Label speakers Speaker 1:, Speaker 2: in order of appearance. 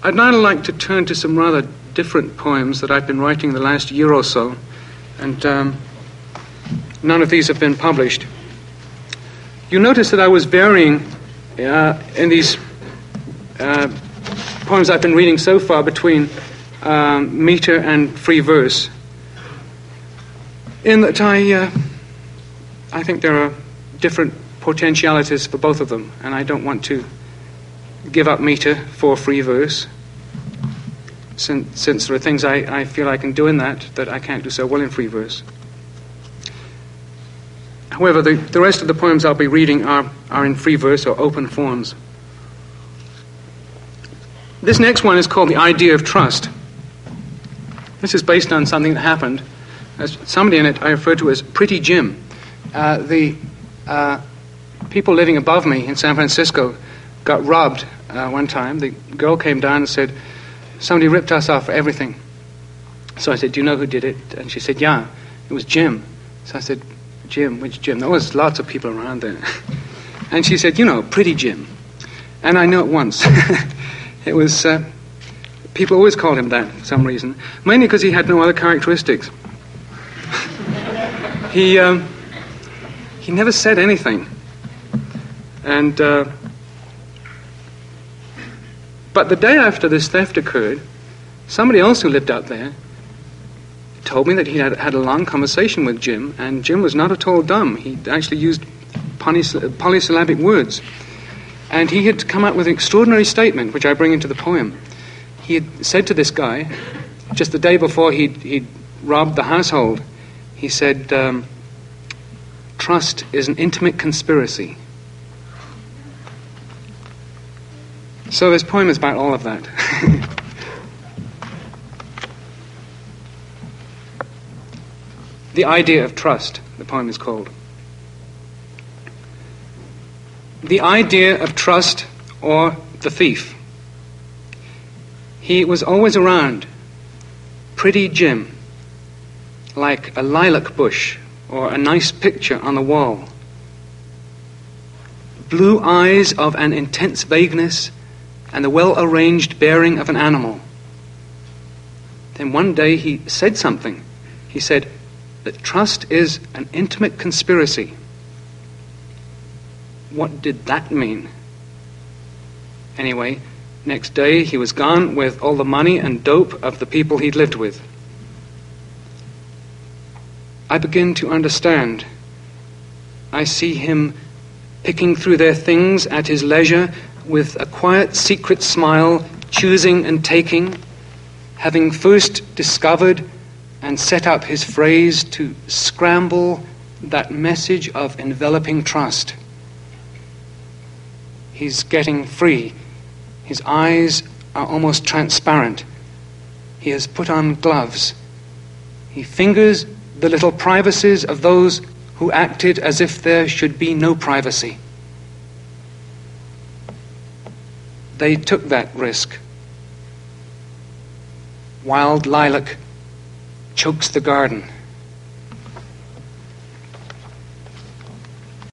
Speaker 1: I'd now like to turn to some rather different poems that I've been writing the last year or so, and none of these have been published. You notice that I was varying in these poems I've been reading so far between meter and free verse, in that I think there are different potentialities for both of them, and I don't want to give up meter for free verse, since there are things I feel I can do in that I can't do so well in free verse. However, the rest of the poems I'll be reading are in free verse or open forms. This next one is called The Idea of Trust. This is based on something that happened. As somebody in it I refer to as Pretty Jim. The people living above me in San Francisco got robbed one time. The girl came down and said, somebody ripped us off for everything. So I said, do you know who did it? And she said, yeah, it was Jim. So I said, Jim, which Jim? There was lots of people around there. And she said, Pretty Jim. And I knew at once. It was, people always called him that for some reason, mainly because he had no other characteristics. He never said anything. And but the day after this theft occurred, somebody else who lived out there told me that he had a long conversation with Jim, and Jim was not at all dumb. He actually used polysyllabic words. And he had come up with an extraordinary statement, which I bring into the poem. He had said to this guy, just the day before he'd robbed the household, he said, trust is an intimate conspiracy. So this poem is about all of that. The Idea of Trust, the poem is called. The idea of trust, or the thief. He was always around, Pretty Jim, like a lilac bush or a nice picture on the wall. Blue eyes of an intense vagueness and the well-arranged bearing of an animal. Then one day he said something. He said that trust is an intimate conspiracy. What did that mean? Anyway, next day he was gone with all the money and dope of the people he'd lived with. I begin to understand. I see him picking through their things at his leisure with a quiet, secret smile, choosing and taking, having first discovered and set up his phrase to scramble that message of enveloping trust. He's getting free. His eyes are almost transparent. He has put on gloves. He fingers the little privacies of those who acted as if there should be no privacy. They took that risk. Wild lilac chokes the garden.